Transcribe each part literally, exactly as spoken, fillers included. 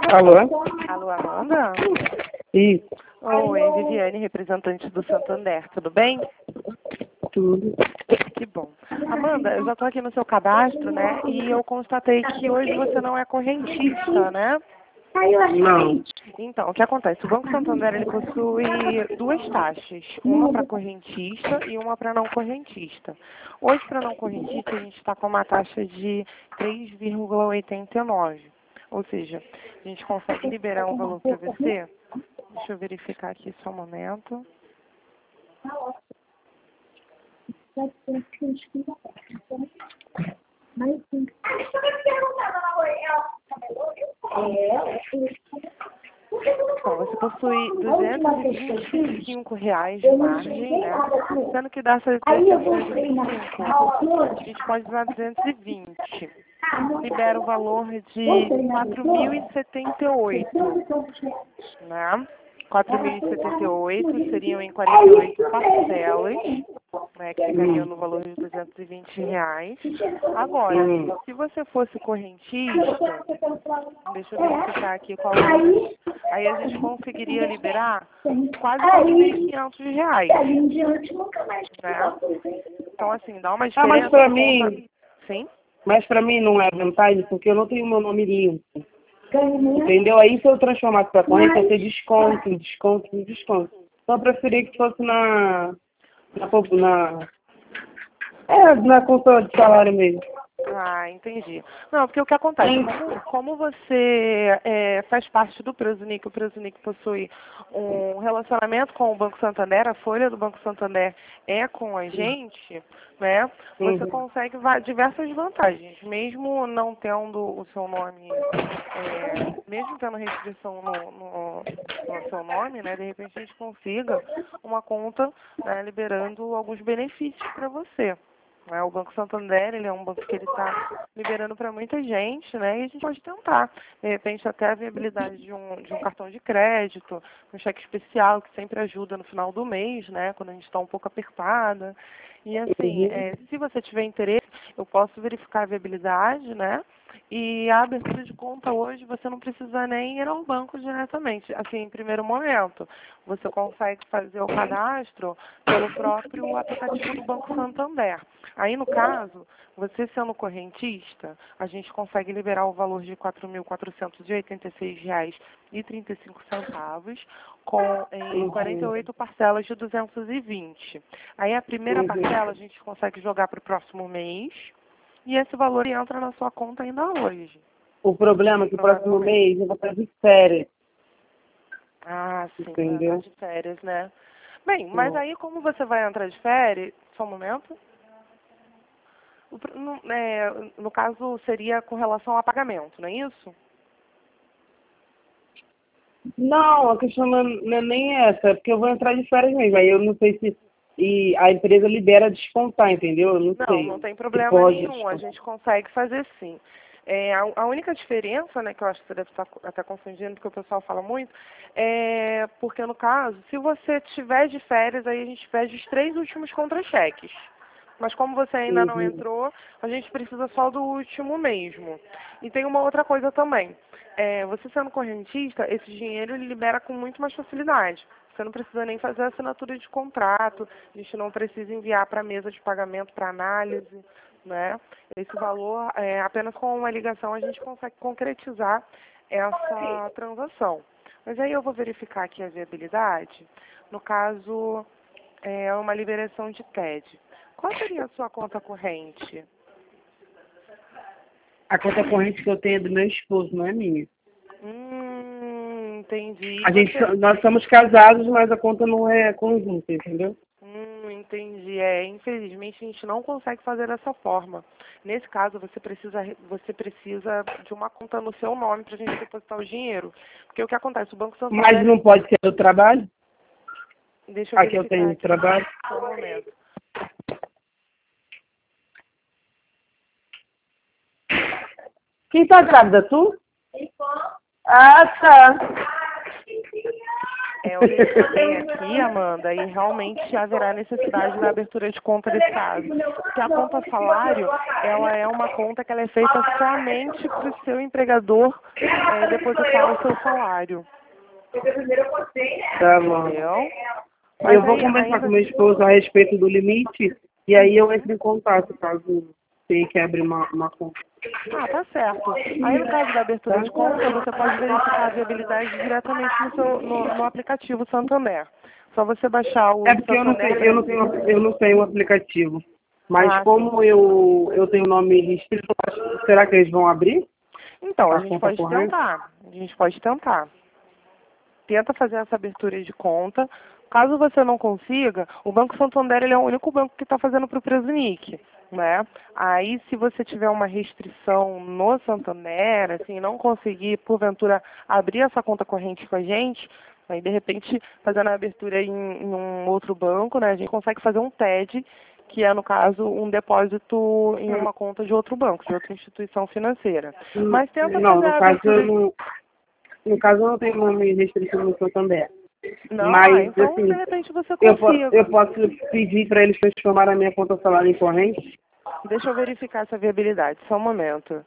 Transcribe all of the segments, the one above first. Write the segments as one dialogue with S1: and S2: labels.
S1: Alô?
S2: Alô, Amanda?
S1: Isso.
S2: Oi, Viviane, representante do Santander, tudo bem?
S1: Tudo.
S2: Que bom. Amanda, eu já estou aqui no seu cadastro, né? E eu constatei que hoje você não é correntista, né?
S1: Não.
S2: Então, o que acontece? O Banco Santander ele possui duas taxas, uma para correntista e uma para não correntista. Hoje, para não correntista, a gente está com uma taxa de três vírgula oitenta e nove. Ou seja, a gente consegue liberar um valor para você. Deixa eu verificar aqui só um momento. Bom, você possui duzentos e vinte e cinco reais de margem, né? Sendo que dá essa trezentos e vinte e cinco, a gente pode usar duzentos e vinte. Libera o valor de quatro mil e setenta e oito, né? quatro mil e setenta e oito seriam em quarenta e oito parcelas, né, que ficariam no valor de duzentos e vinte reais. Agora,
S1: Hum.
S2: se você fosse correntista, deixa eu verificar aqui qual é. Aí a gente conseguiria liberar quase quatro mil e quinhentos reais, né? Então, assim, dá uma
S1: Ah, mas
S2: diferença
S1: pra
S2: por
S1: mim,
S2: conta... Sim?
S1: mas pra mim não é vantagem, porque eu não tenho meu nome limpo. Entendeu? Aí se eu transformasse pra corrente, ia ter desconto, desconto, desconto. Então eu preferia que fosse na... Na... na é, na conta de salário mesmo.
S2: Ah, entendi. Não, porque o que acontece, como, como você é, faz parte do Presunic, o Presunic possui um relacionamento com o Banco Santander, a folha do Banco Santander é com a gente, né? Você
S1: Uhum.
S2: consegue va- diversas vantagens, mesmo não tendo o seu nome, é, mesmo tendo restrição no, no, no seu nome, né? De repente a gente consiga uma conta, né, liberando alguns benefícios para você. Né? O Banco Santander, ele é um banco que ele está liberando para muita gente, né? E a gente pode tentar, de repente, até a viabilidade de um, de um cartão de crédito, um cheque especial, que sempre ajuda no final do mês, né? Quando a gente está um pouco apertada. E assim,
S1: Uhum.
S2: é, se você tiver interesse, eu posso verificar a viabilidade, né? E a abertura de conta hoje, você não precisa nem ir ao banco diretamente, assim, em primeiro momento. Você consegue fazer o cadastro pelo próprio aplicativo do Banco Santander. Aí, no caso, você sendo correntista, a gente consegue liberar o valor de quatro mil quatrocentos e oitenta e seis reais e trinta e cinco centavos com, em quarenta e oito parcelas de duzentos e vinte. Aí, a primeira
S1: Uhum.
S2: parcela a gente consegue jogar para o próximo mês e esse valor entra na sua conta ainda hoje.
S1: O problema é que o próximo mês eu vou estar de férias,
S2: Ah, sim, vai entrar
S1: entendeu?
S2: de férias, né? Bem, mas aí como você vai entrar de férias, só um momento. O pr- no, é, no caso, seria com relação a pagamento, não é isso?
S1: Não, a questão não não é nem essa, é porque eu vou entrar de férias mesmo. Aí eu não sei se e a empresa libera descontar, entendeu? Eu não
S2: Não, não
S1: sei
S2: tem
S1: se
S2: problema
S1: pode
S2: nenhum, a
S1: descontar.
S2: gente consegue fazer sim. É, a, a única diferença, né, que eu acho que você deve estar co- até confundindo, porque o pessoal fala muito, é porque no caso, se você tiver de férias, aí a gente pede os três últimos contra-cheques. Mas como você ainda não
S1: Uhum.
S2: entrou, a gente precisa só do último mesmo. E tem uma outra coisa também. É, você sendo correntista, esse dinheiro ele libera com muito mais facilidade. Você não precisa nem fazer assinatura de contrato, a gente não precisa enviar para a mesa de pagamento para análise, né? Esse valor, é, apenas com uma ligação, a gente consegue concretizar essa transação. Mas aí eu vou verificar aqui a viabilidade. No caso, é uma liberação de T E D. Qual seria a sua conta corrente?
S1: A conta corrente que eu tenho é do meu esposo, não é minha.
S2: Hum, entendi. E
S1: A gente,
S2: você...
S1: nós somos casados, mas a conta não é conjunta, entendeu?
S2: Hum, entendi. É, infelizmente a gente não consegue fazer dessa forma. Nesse caso, você precisa, você precisa de uma conta no seu nome para a gente depositar o dinheiro. Porque o que acontece? O Banco
S1: Mas
S2: Santander...
S1: não pode ser do trabalho?
S2: Deixa eu
S1: Aqui eu
S2: verificar
S1: tenho
S2: aqui.
S1: trabalho.
S2: Só um momento.
S1: Quem tá grávida, tu? Ah, tá.
S2: É, eu verifiquei aqui, Amanda, e realmente haverá necessidade da abertura de conta nesse caso. Porque a conta salário, ela é uma conta que ela é feita somente para o seu empregador é, depositar o seu salário.
S1: Tá bom.
S2: Entendeu?
S1: Eu
S2: Mas
S1: vou
S2: aí,
S1: conversar com
S2: ainda...
S1: meu esposo a respeito do limite e aí eu entro em contato caso tenha que abrir uma, uma conta.
S2: Ah, tá certo. Aí no caso da abertura de conta, você pode verificar a viabilidade diretamente no, seu, no, no aplicativo Santander. Só você baixar o
S1: É porque eu não
S2: Santander
S1: tenho, eu não
S2: Brasil.
S1: tenho, eu não tenho o aplicativo. Mas
S2: Ah, sim.
S1: como eu, eu tenho nome restrito, será que eles vão abrir
S2: Então, a
S1: a
S2: gente
S1: conta
S2: pode
S1: corrente?
S2: tentar. A gente pode tentar. Tenta fazer essa abertura de conta. Caso você não consiga, o Banco Santander ele é o único banco que está fazendo para o Presunic, né? Aí, se você tiver uma restrição no Santander, assim, não conseguir, porventura, abrir essa conta corrente com a gente, aí, de repente, fazendo a abertura em, em um outro banco, né? A gente consegue fazer um T E D, que é, no caso, um depósito em uma conta de outro banco, de outra instituição financeira. Mas tenta
S1: Não,
S2: fazer
S1: no
S2: a
S1: caso
S2: abertura...
S1: eu não, no caso eu não tenho nome restrito no Santander.
S2: Não, ah,
S1: Mas,
S2: então, de
S1: assim,
S2: repente, você
S1: eu, po eu
S2: consiga.
S1: posso pedir para eles transformarem a minha conta salário em corrente?
S2: Deixa eu verificar essa viabilidade, só um momento.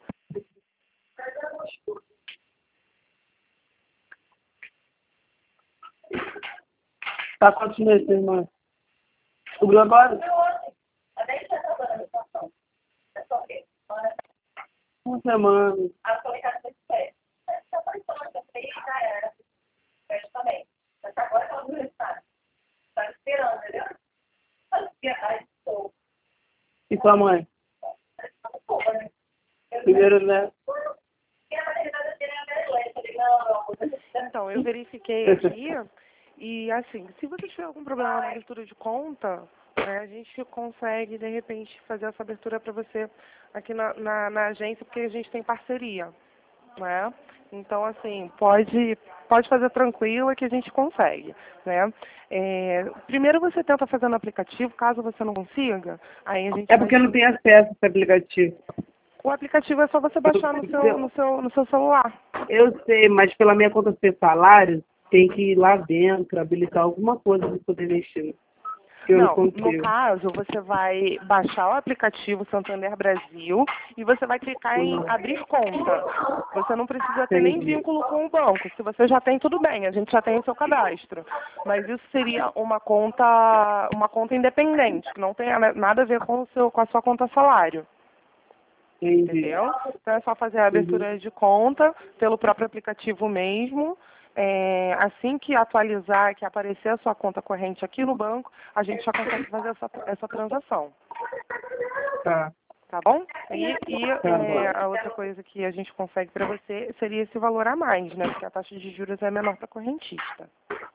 S1: Tá quantos meses, irmã? Descobriu agora? Uma semana. E sua mãe? Primeiro, né?
S2: Então, eu verifiquei aqui e, assim, se você tiver algum problema na abertura de conta, né, a gente consegue, de repente, fazer essa abertura para você aqui na, na, na agência, porque a gente tem parceria, né? Então, assim, pode, pode fazer tranquila que a gente consegue, né? É, primeiro você tenta fazer no aplicativo, caso você não consiga, aí a gente
S1: É
S2: vai...
S1: porque eu não tenho acesso a esse aplicativo.
S2: O aplicativo é só você baixar no seu, no seu, no seu celular.
S1: Eu sei, mas pela minha conta ser salário, tem que ir lá dentro, habilitar alguma coisa para poder mexer. Que eu não
S2: Não, no
S1: consigo.
S2: caso, você vai baixar o aplicativo Santander Brasil e você vai clicar em
S1: Uhum.
S2: abrir conta. Você não precisa ter nem
S1: Entendi.
S2: vínculo com o banco. Se você já tem, tudo bem, a gente já tem o seu cadastro. Mas isso seria uma conta, uma conta independente, que não tem nada a ver com, o seu, com a sua conta salário.
S1: Entendi.
S2: Entendeu? Então é só fazer a
S1: Uhum.
S2: abertura de conta pelo próprio aplicativo mesmo. É, assim que atualizar, que aparecer a sua conta corrente aqui no banco, a gente já consegue fazer essa, essa transação.
S1: Tá.
S2: Tá bom? E, e
S1: Tá
S2: é,
S1: bom.
S2: a outra coisa que a gente consegue para você seria esse valor a mais, né? Porque a taxa de juros é menor para correntista.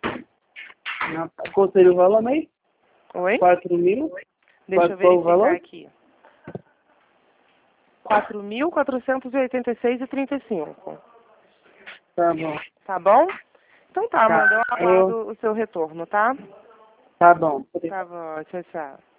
S1: Qual seria o valor mesmo?
S2: Oi?
S1: quatro mil?
S2: Deixa eu
S1: Qual o
S2: verificar
S1: valor?
S2: aqui. quatro mil quatrocentos e oitenta e seis reais e trinta e cinco.
S1: Tá bom.
S2: Tá bom? Então tá,
S1: Tá.
S2: Amanda, eu
S1: Eu...
S2: aguardo o seu retorno, tá?
S1: Tá bom.
S2: Tá bom, tchau, tchau.